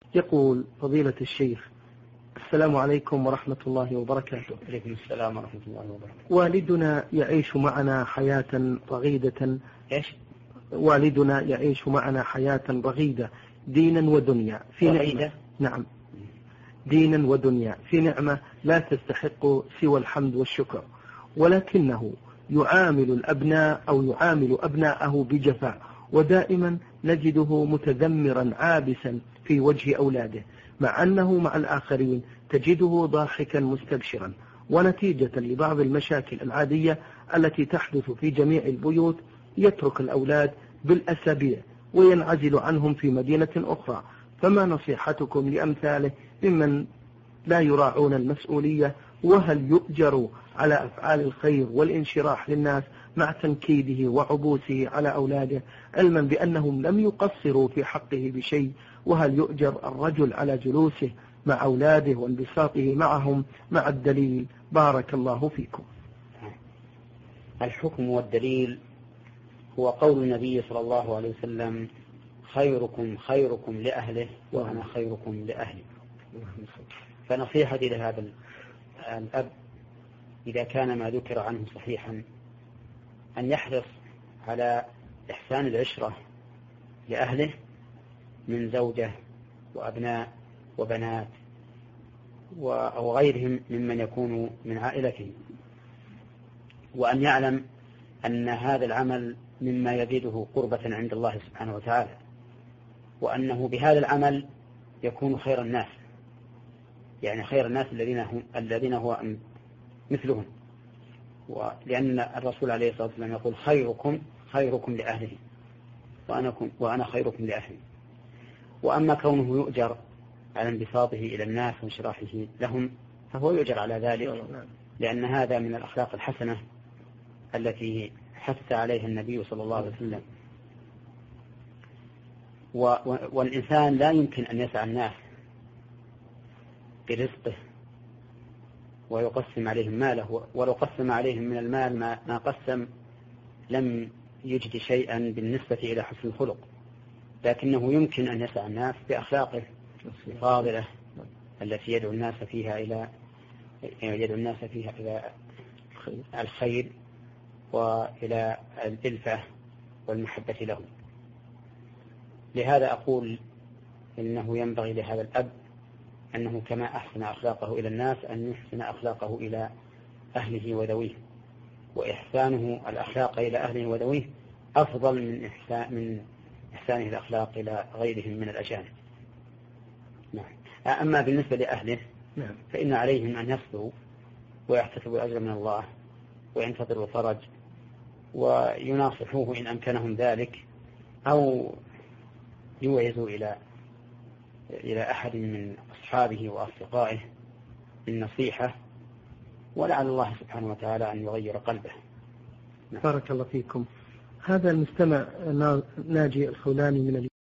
يقول فضيلة الشيخ: السلام عليكم ورحمة الله وبركاته. عليكم السلام ورحمة الله وبركاته. والدنا يعيش معنا حياة رغيدة. والدنا يعيش معنا حياة رغيدة دينا ودنيا في نعمة. نعم، دينا ودنيا في نعمة لا تستحق سوى الحمد والشكر، ولكنه يعامل الأبناء أو يعامل أبناءه بجفاء، ودائما نجده متذمرا عابسا في وجه أولاده، مع أنه مع الآخرين تجده ضاحكا مستبشرا. ونتيجة لبعض المشاكل العادية التي تحدث في جميع البيوت يترك الأولاد بالأسابيع وينعزل عنهم في مدينة أخرى. فما نصيحتكم لأمثاله ممن لا يراعون المسؤولية؟ وهل يؤجر على أفعال الخير والانشراح للناس مع تنكيده وعبوسه على أولاده، علما بأنهم لم يقصروا في حقه بشيء؟ وهل يؤجر الرجل على جلوسه مع أولاده وانبساطه معهم مع الدليل؟ بارك الله فيكم. الحكم والدليل هو قول النبي صلى الله عليه وسلم: خيركم خيركم لأهله وأنا خيركم لأهلي. فنصيحتي لهذا الأب إذا كان ما ذكر عنه صحيحا أن يحرص على إحسان العشرة لأهله من زوجة وأبناء وبنات أو غيرهم ممن يكون من عائلته، وأن يعلم أن هذا العمل مما يزيده قربة عند الله سبحانه وتعالى، وأنه بهذا العمل يكون خير الناس، يعني خير الناس الذين هو مثلهم. ولأن الرسول عليه الصلاة والسلام يقول: خيركم خيركم لأهله وأنا خيركم لأهلي. وأما كونه يؤجر على انبساطه إلى الناس وانشراحه لهم فهو يؤجر على ذلك، لأن هذا من الأخلاق الحسنة التي حث عليها النبي صلى الله عليه وسلم. والإنسان لا يمكن أن يسعى الناس برزقه ويقسم عليهم ماله، ولو قسم عليهم من المال ما قسم لم يجد شيئا بالنسبة إلى حسن الخلق، لكنه يمكن أن يسعى الناس بأخلاقه الفاضلة التي يدعو الناس فيها إلى الخير وإلى الإلفة والمحبة لهم. لهذا أقول إنه ينبغي لهذا الأب أنه كما أحسن أخلاقه إلى الناس أن يحسن أخلاقه إلى أهله وذويه، وإحسانه الأخلاق إلى أهله وذويه أفضل من إحسانه الأخلاق إلى غيرهم من الأجانب. أما بالنسبة لأهله فإن عليهم أن يصبروا ويحتسبوا الأجر من الله وينتظروا الفرج، ويناصحوه إن أمكنهم ذلك، أو يوعزوا إلى أحد من أصحابه وأصدقائه بالنصيحة، ولعل الله سبحانه وتعالى أن يغير قلبه. بارك الله فيكم. هذا المستمع ناجي الخولاني من